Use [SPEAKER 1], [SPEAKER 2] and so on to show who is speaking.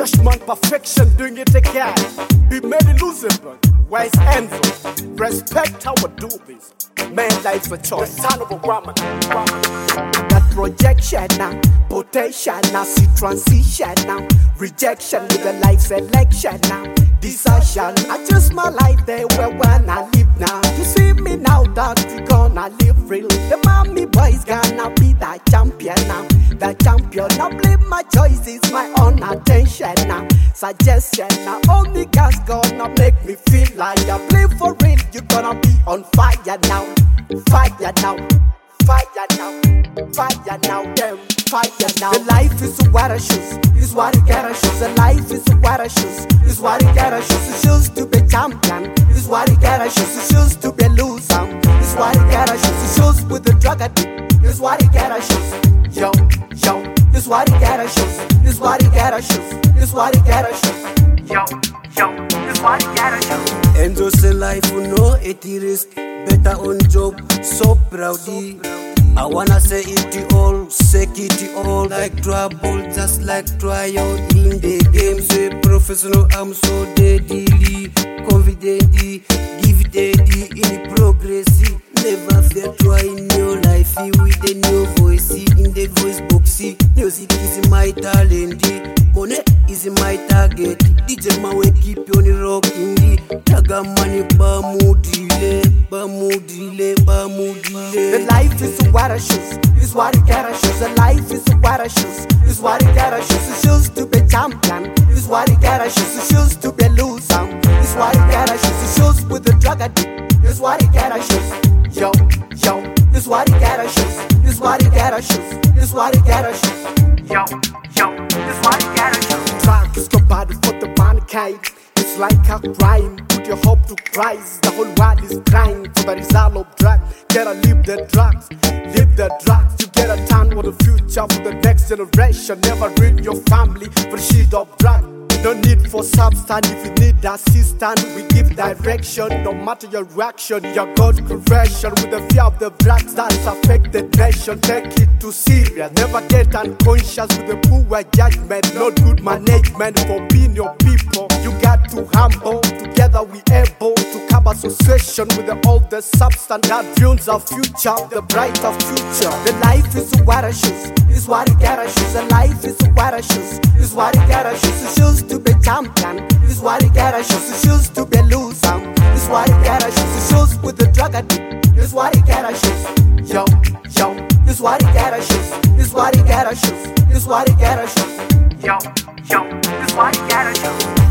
[SPEAKER 1] Judgment, perfection, doing it again. Be made in Lucifer, where's Enzo? Respect how I do this. Man, life's a choice. The son of a woman. That projection now, potential now, see transition now. Rejection with a life selection now. Desertion, I choose my life there where when I live now. You see me now that you gonna live real. The mommy boys gonna be that champion now. The champion, now believe my choice is my own attention now. Suggestion now, only God's gonna make me feel like I play for real. You gonna be on fire now. Fire now. Fire now. Fire now. Damn. Fire now. The life is what I choose. Is what you gotta choose. The life is what I choose. Is what you gotta choose. You choose to be champion. Is what you gotta choose. You choose to be loser. Is what you gotta choose. You choose with the drug addict. Is what you gotta choose. Yo, yo. Is what you gotta choose. Is what you gotta choose. Is what you gotta choose. Yo, yo. Is what you gotta choose.
[SPEAKER 2] Enzo say life no it risk. Better on job, so proudy. I wanna say it all, say it all. Like trouble, just like trial in the game. Say professional, I'm so deadly, confidently, give daddy in progress. Never fear try in your life with a new voice in the voice box. Music is my talent, money is my target. DJ Mawe keep on rocking. Taga money, bamudile, bamudile, bamudile.
[SPEAKER 1] The life is what I choose. Is what you gotta choose. The life is what I choose. Is what you gotta choose. You choose to be champion. Is what you gotta choose. You choose to be loser. Is what you gotta choose. You choose with the drug addict. Is what you gotta choose. Yo, yo. Is what you gotta choose. Is what you gotta choose. Is what you gotta choose. Yo, yo. Is what you gotta choose. Track is bad for the mankind. It's like a crime. Put your hope to Christ. The whole world is crying for the result of drugs. Gotta leave the drugs. Leave the drugs. You get a turn for the future for the next generation. Never ruin your family for the shit of drugs. No need for substance. If you need assistance, we give direction. No matter your reaction, your God's creation. With the fear of the drugs that affect the nation, take it too serious. Never get unconscious with the poor judgment. Not good management for being your people. You got to humble. Together we able to come association with all the substance that ruins our future, the brighter future. The life is what I choose. Is what you gotta choose. The life is what I choose. Is what you gotta choose. You choose to be champion. Is what you gotta choose. You choose to be loser. Is what you gotta choose. You choose with the drug addict. Is what you gotta choose. Yo, yo. Is what you gotta choose. Is what you gotta choose. Is what you gotta choose. Yo, yo. Is what you gotta choose.